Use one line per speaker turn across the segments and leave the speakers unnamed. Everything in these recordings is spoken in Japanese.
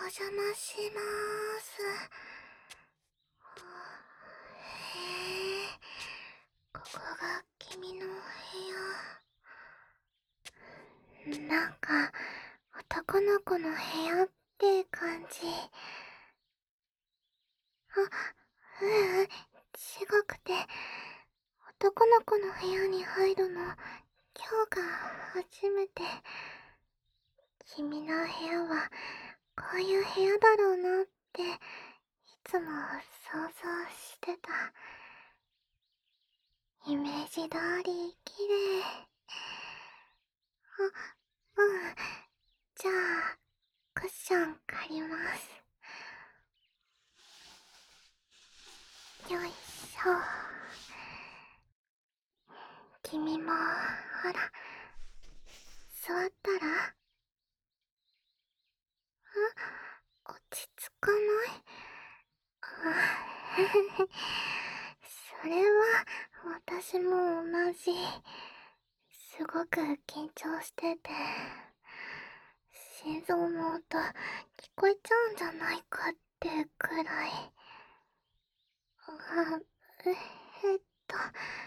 邪魔しまーす。へえ、ここが君のお部屋。なんか、男の子の部屋って感じ。ううん、違くて、男の子の部屋に入るの、今日が初めて。君の部屋は、こういう部屋だろうなって、いつも想像してた。イメージ通り綺麗。うん。じゃあ、クッション借ります。よいしょ。君も、ほら、座ったら？落ち着かない？それは、私も同じ。すごく緊張してて、心臓の音、聞こえちゃうんじゃないかってくらい。あ、えっと、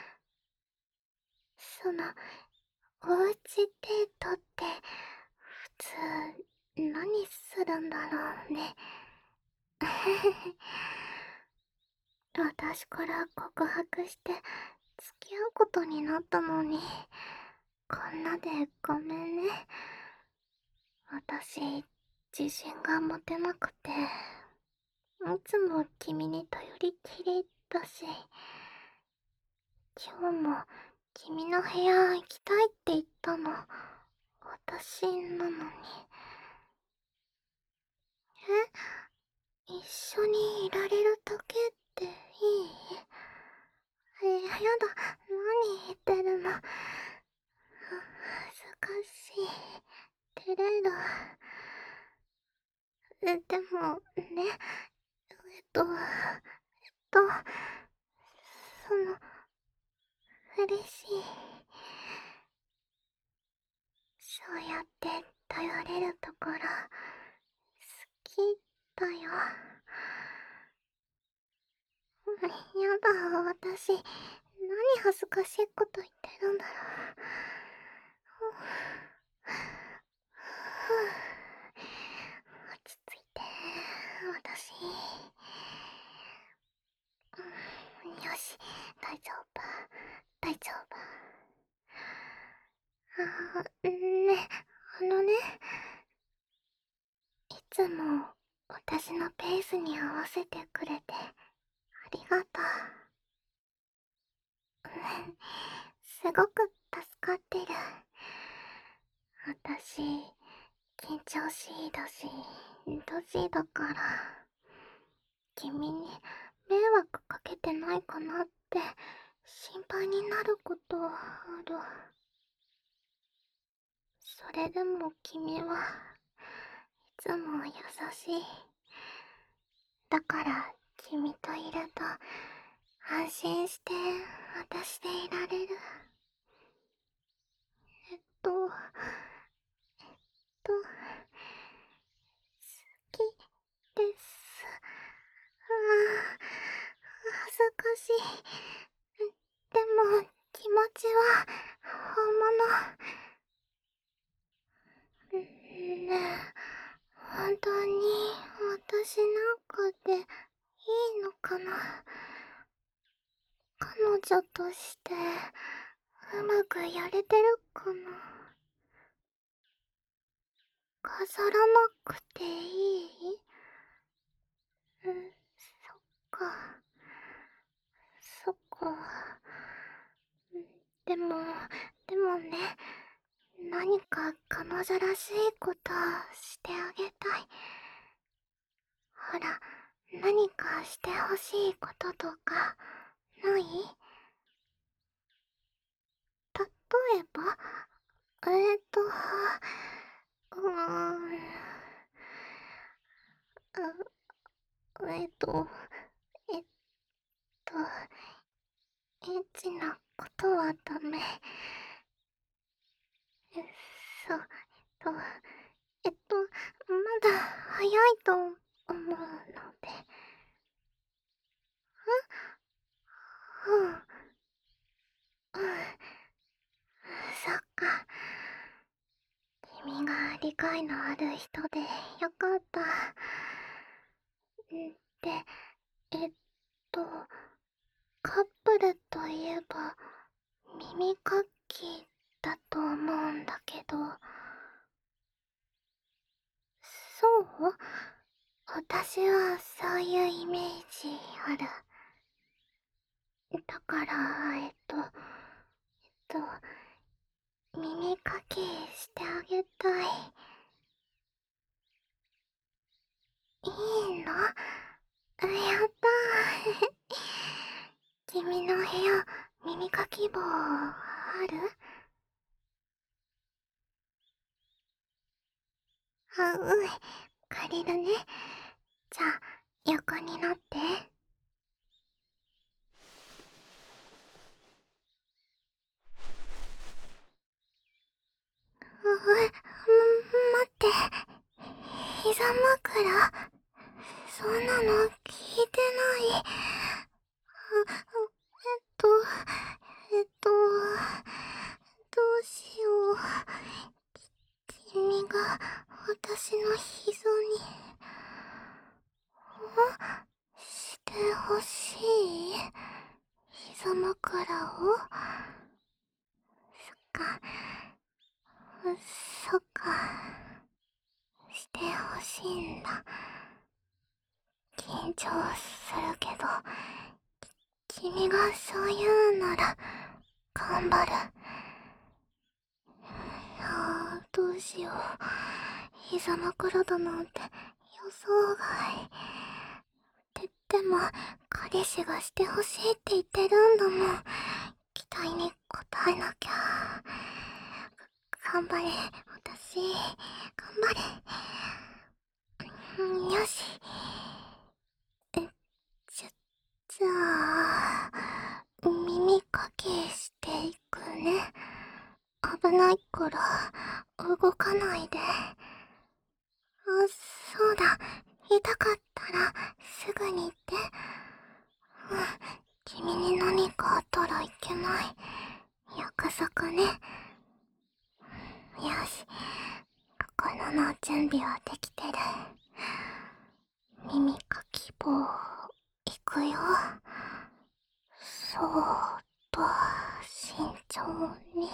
その、おうちデートって、普通、何するんだろうね。私から告白して付き合うことになったのに、こんなでごめんね。私、自信が持てなくて、いつも君に頼りきりだし、今日も君の部屋行きたいって言ったの、私なのに。一緒にいられるだけっていい？やだ、何言ってるの。恥ずかしい。照れる。でも、ね、と、嬉しい。そうやって頼れるところ、好きだよ。やだ、私、何恥ずかしいこと言ってるんだろう。落ち着いて、私。よし、大丈夫、大丈夫。ね、いつも私のペースに合わせてくれてありがとう。すごく助かってる。私、緊張しいだし、年だから、君に迷惑かけてないかなって心配になることある。それでも君はいつも優しい。だから君といると安心して私でいられる。えっと、好きです。恥ずかしい。でも気持ちは本物。ねえ、本当に私なんかでいいのかな。彼女としてうまくやれてるかな。飾らなくていい？そっか、そっか。でも、でもね、何か彼女らしいことしてあげたい。ほら、何かしてほしいこととか、ない？例えば、えっと、うーん、えっと、えっと、エッチなことはダメ。そう、 まだ早いと思うので。うん、うん、そっか。君が理解のある人でよかった。で、えっと、カップルといえば耳かきだと思うんだけど。そう？私はそういうイメージある。だから、耳かきしてあげたい。いいの？やったー。君の部屋、耳かき棒ある？うん、借りるね。じゃあ、横になって。待って。膝枕？そんなの聞いてない。えっと、えっと、どうしよう。君が私の膝に、してほしい？膝枕を？そっか、そっか、してほしいんだ。緊張するけど、君がそう言うなら、頑張る。どうしよう。膝枕だなんて予想外。でも、彼氏がしてほしいって言ってるんだもん。期待に応えなきゃ。頑張れ、私。頑張れ。よし。え、じゃあ、耳かきしていくね。危ないから動かないで。そうだ。痛かったらすぐに言って。君に何かあったらいけない。約束ね。よし。心の準備はできてる。耳かき棒、いくよ。そーっと、慎重に。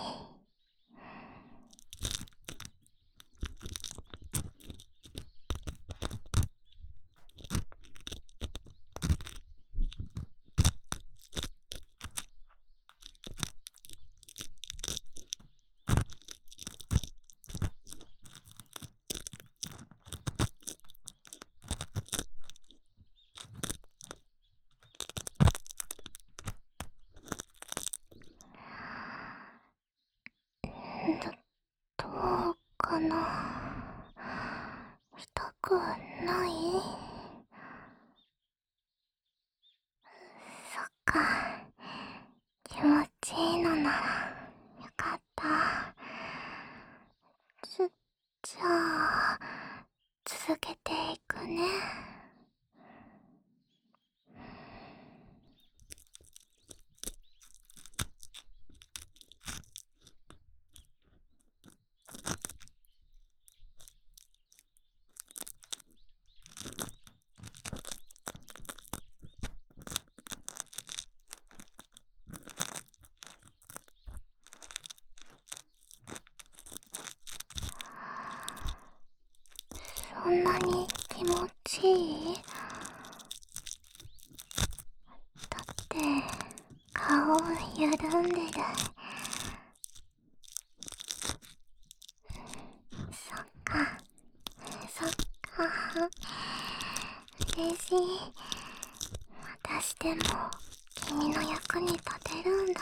どうかな。痛くない？そっか。気持ちいいのならよかった。じゃあ、続けていくね。そんなに気持ちいい？だって顔緩んでる。そっか、そっか。嬉しい。私でも君の役に立てるんだ。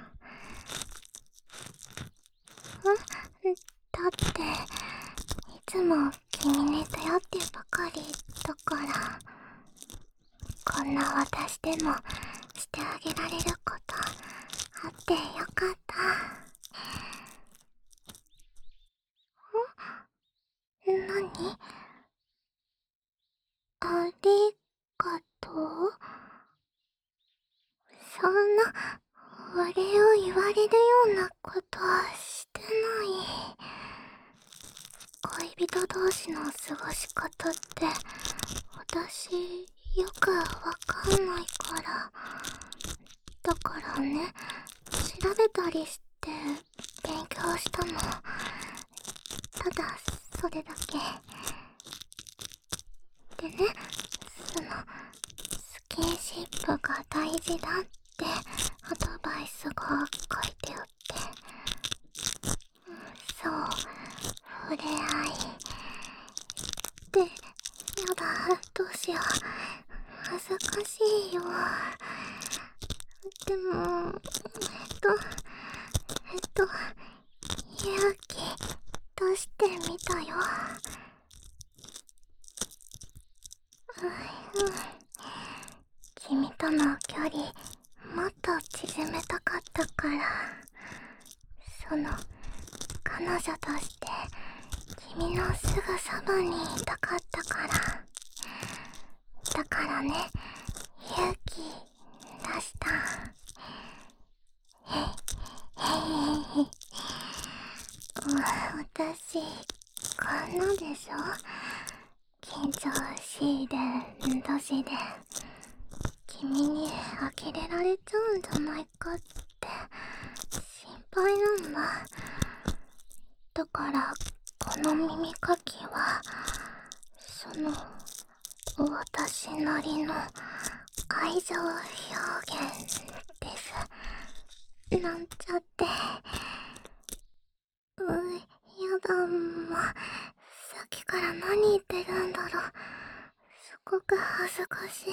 だっていつも君に頼ってばかりだから。こんな私でもしてあげられることあってよかった。 にありがとう。そんなお礼を言われるようなことはしてない。恋人同士の過ごし方って私よくわかんないから。だからね、調べたりして勉強したの。ただそれだけでね、そのスキンシップが大事だってアドバイスが書いてあって、そう、触れ合いで、やだ、どうしよう、恥ずかしいよ。でも勇気出してみたよ。君との距離もっと縮めたかったから。その彼女として君のすぐそばにいたかったから。だからね、勇気出した。へへへへ。私こんなでしょ。緊張しいで年で君に呆れられちゃうんじゃないかって心配なんだ。だからこの耳かきはその私なりの愛情表現です。なんちゃって。やだ、もうさっきから何言ってるんだろう。すごく恥ずかしい。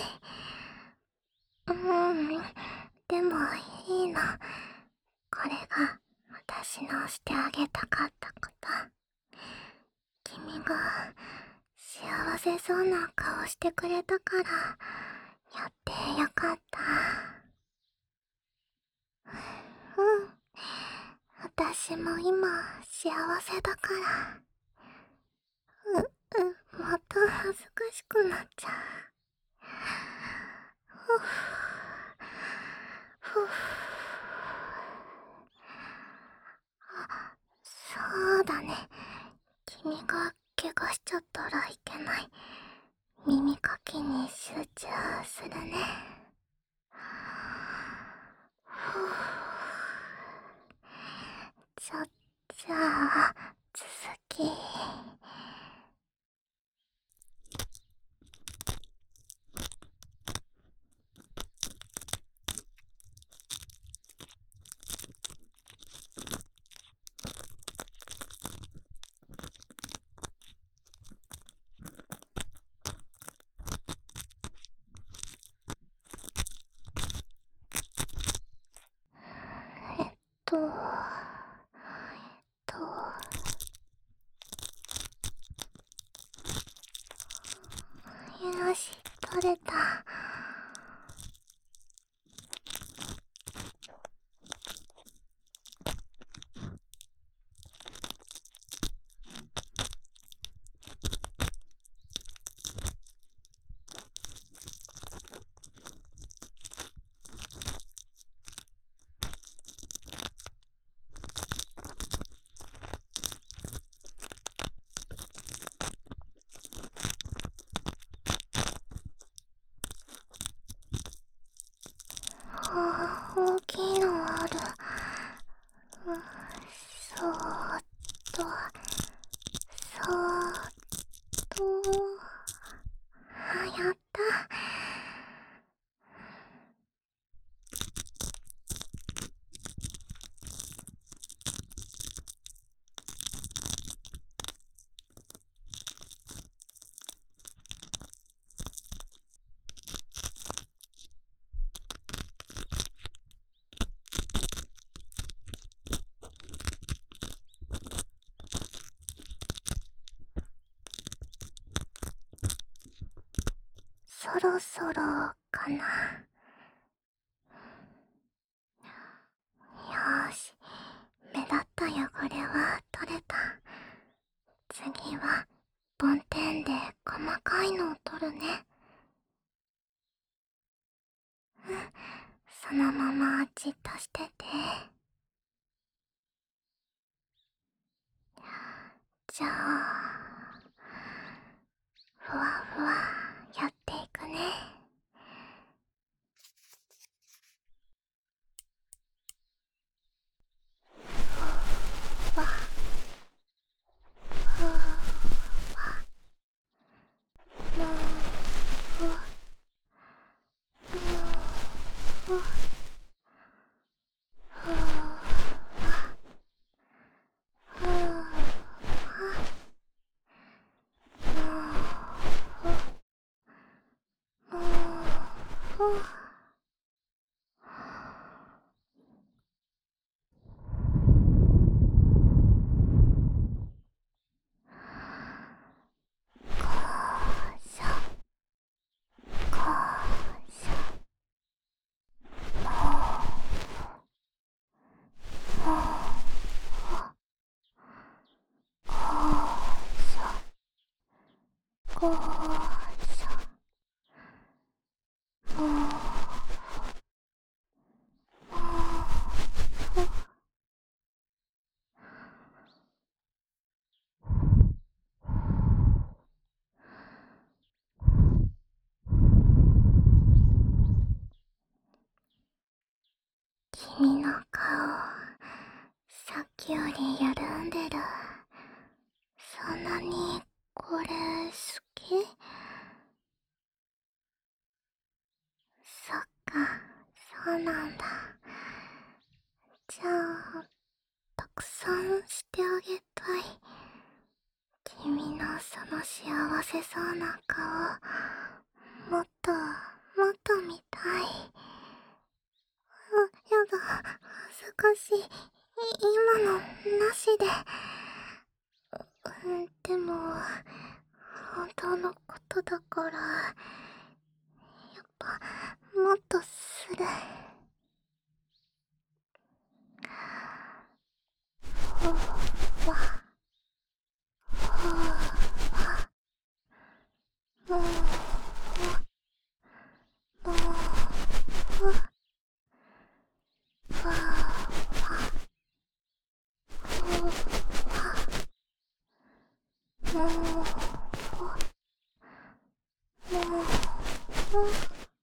でもいいの。これが私のしてあげたかったこと。君が幸せそうな顔してくれたからやってよかった。私も今幸せだから。また恥ずかしくなっちゃう。ふぅふぅ。そうだね。君が怪我しちゃったらいけない。耳かきに集中するね。ふぅ。じゃあ続き。えっとよし、取れた。大きいのある。そーっとそーっと。やった。そろそろかな。よーし、目立った汚れは取れた。次はボン細かいのを取るね。そのままじっとしてて。じゃあ、ふわふわやっていくね。ふわふわもふわもふわふわふわ君の顔、さっきより緩んでる。そんなにこれ好き？そっか、そうなんだ。じゃあ、たくさんしてあげたい。君のその幸せそうな顔、もっともっと見たい。やだ、恥ずかしい。今のなしで。でも、本当のことだから、やっぱ、もっとする。ふわ、ふわ、もう、もう、ふわ、ふわ、ふわ、もう、ふわ、もう、ふわ。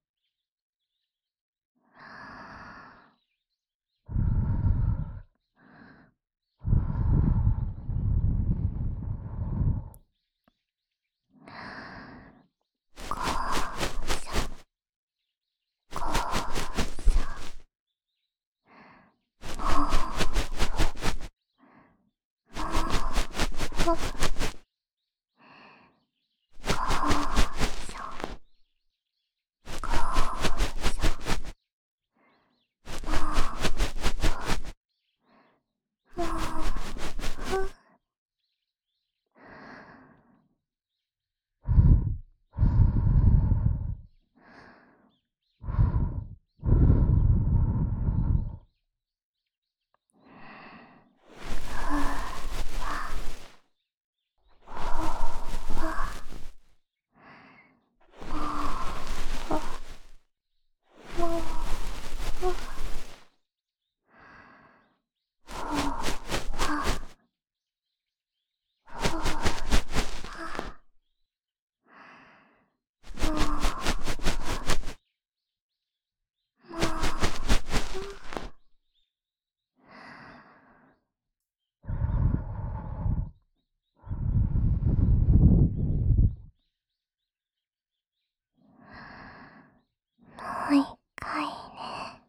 もう一回ね。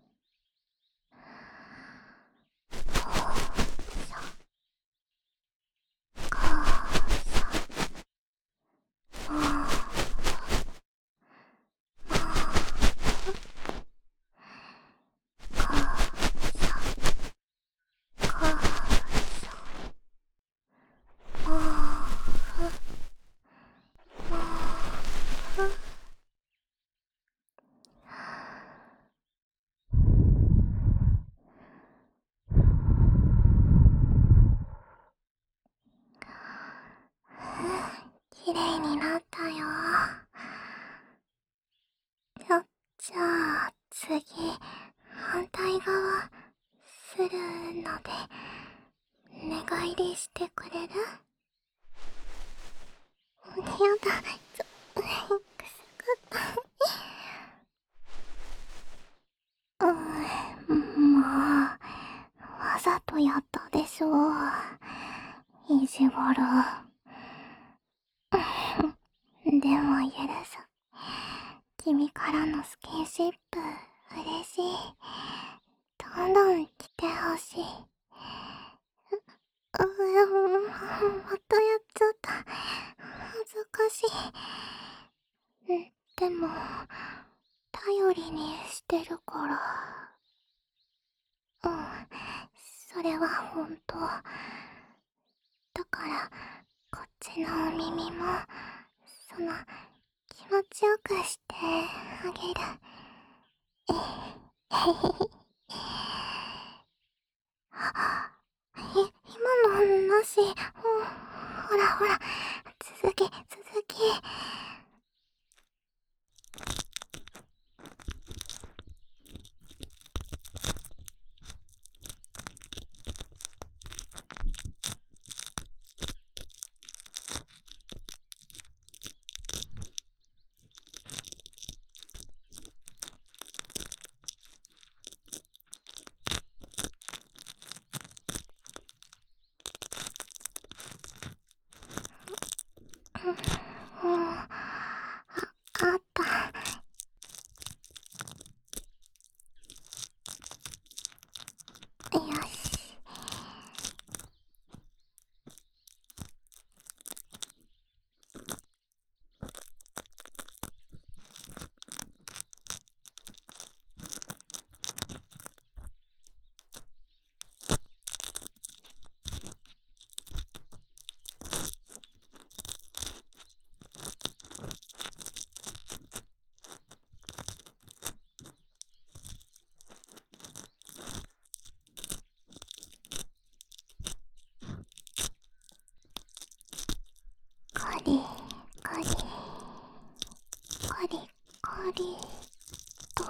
してくれる？やだ、くすぐったい。もう、わざとやったでしょ。意地悪。でも許す。君からのスキンシップ、嬉しい。どんどん来てほしい。またやっちゃった。恥ずかしい。でも、頼りにしてるから。それは本当。だから、こっちのお耳も、気持ちよくしてあげる。今のなし。ほらほら、続き。あった。よし。カリカリカリカリと。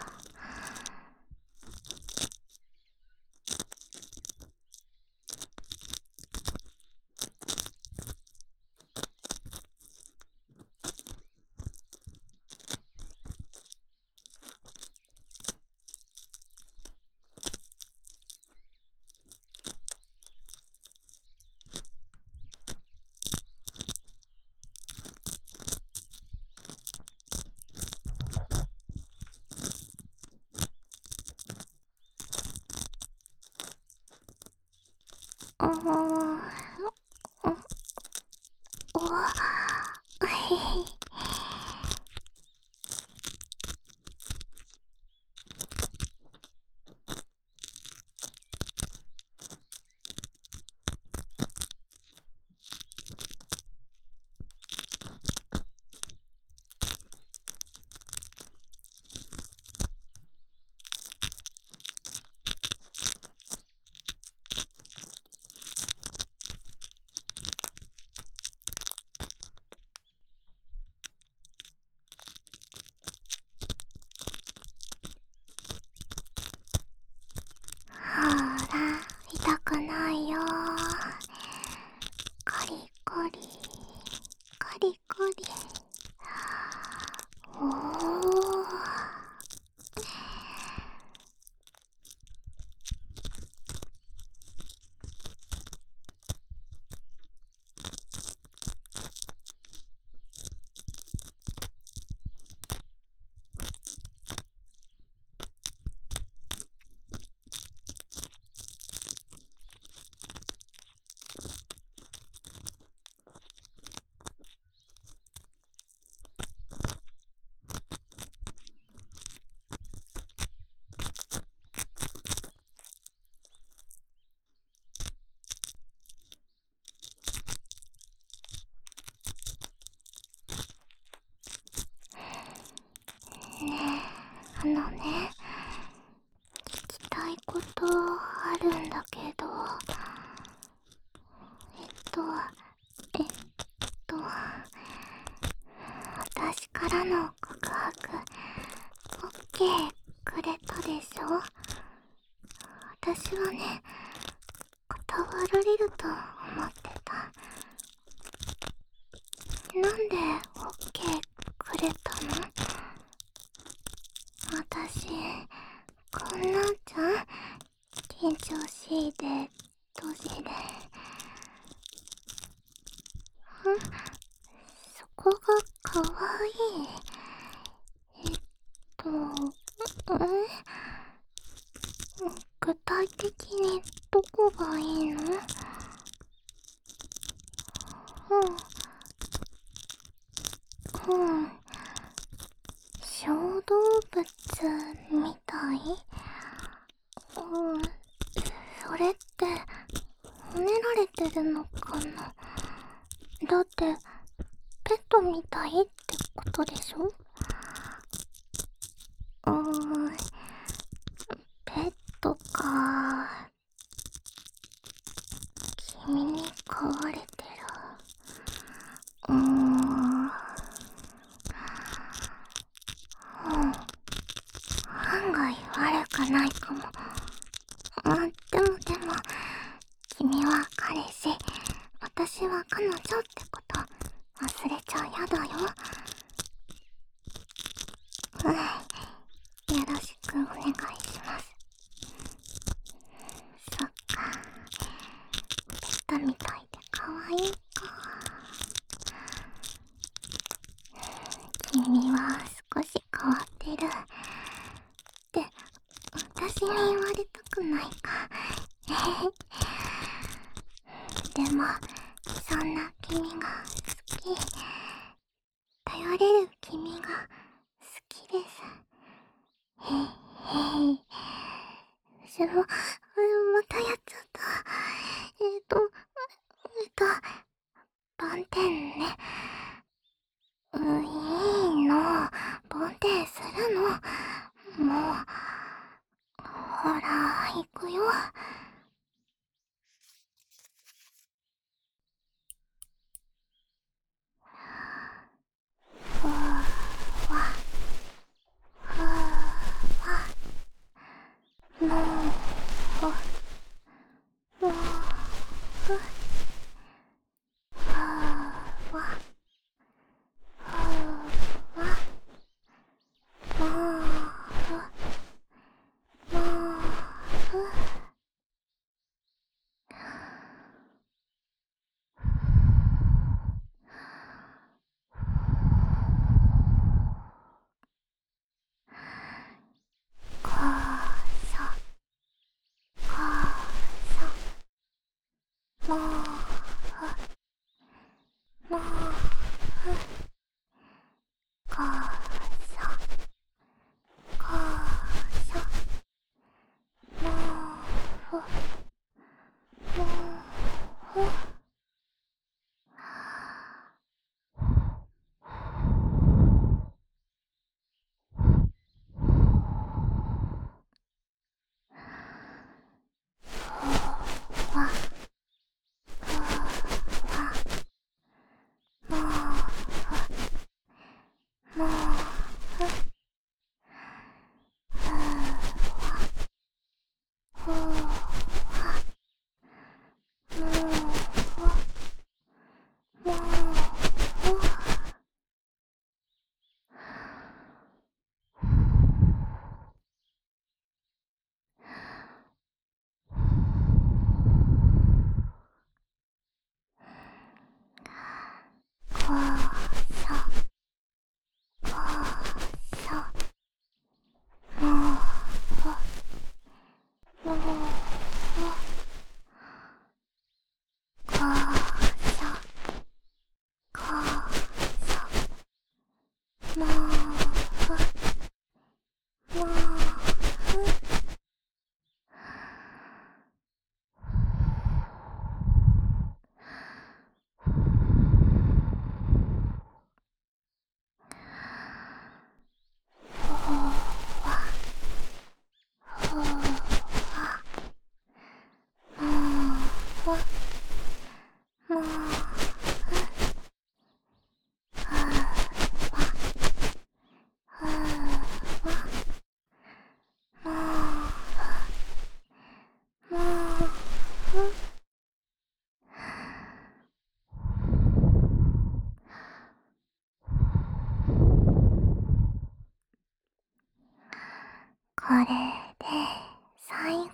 おほら、痛くないよ。カリカリカリカリ。おー。ね、聞きたいことあるんだけど、えっと、私からの告白、OK くれたでしょ？私はね、断られるとなんでオッケーくれたの？私、こんなんじゃん？緊張しいで、ドジで。そこがかわいい。と、具体的にどこがいいの？小動物みたい？それって褒められてるのかな？だってペットみたいってことでしょ？ペットか。君に飼われてる。案外悪くないかも。でも、君は彼氏、私は彼女ってこと忘れちゃやだよ。よろしくお願いします。そっか。ペットみたいで可愛いか。君は少し変わってる。って私に言われたくないか。でも、そんな君が好き。頼れる君が好きです。またやっちゃった。梵天ね。いいの。梵天するの。もう、ほら、行くよ。ふわふわもうふもうふふわふわもうふもうふこそこそもうふもうふこそこそもうふもうふわもうもうふふわもうふもうふこそこそもうふもうふこそこそもうふもうふふわふわもうふもうふふわれで最後。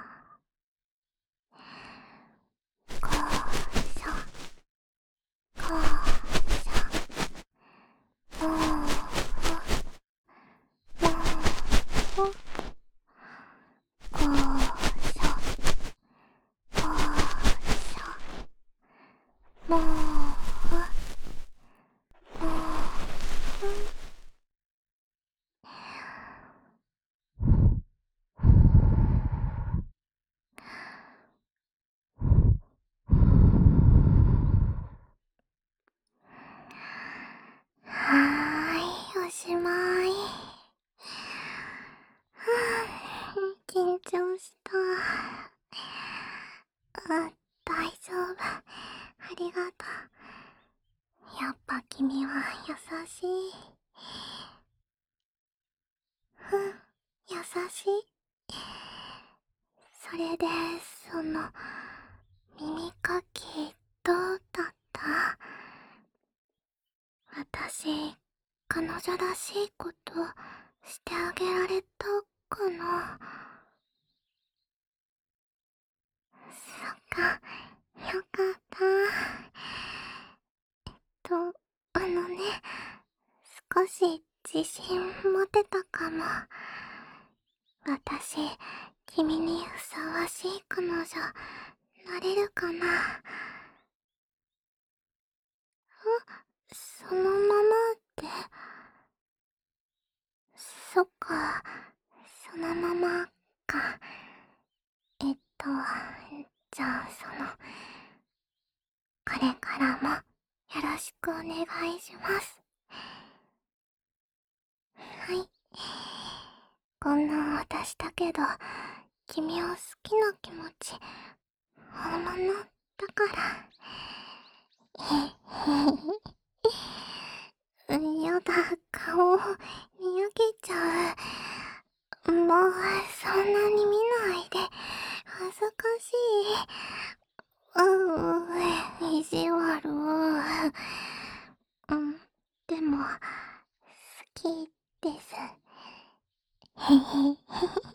こうしょ、こうしょ、もうもうこうしょ、こうしょ、もうおしまい。緊張した。大丈夫。ありがとう。やっぱ君は優しい。優しい。それで、耳かき、どうだった？私、彼女らしいことしてあげられたかな？そっか、よかった。と、少し自信持てたかも。私、君にふさわしい彼女、なれるかな？そのままって、そっか、そのままか。じゃあこれからもよろしくお願いします。はい。こんな私だけど、君を好きな気持ち、本物だから。やだ、顔、にやけちゃう。もう、そんなに見ないで。恥ずかしい。意地悪。でも、好きです。へへへ。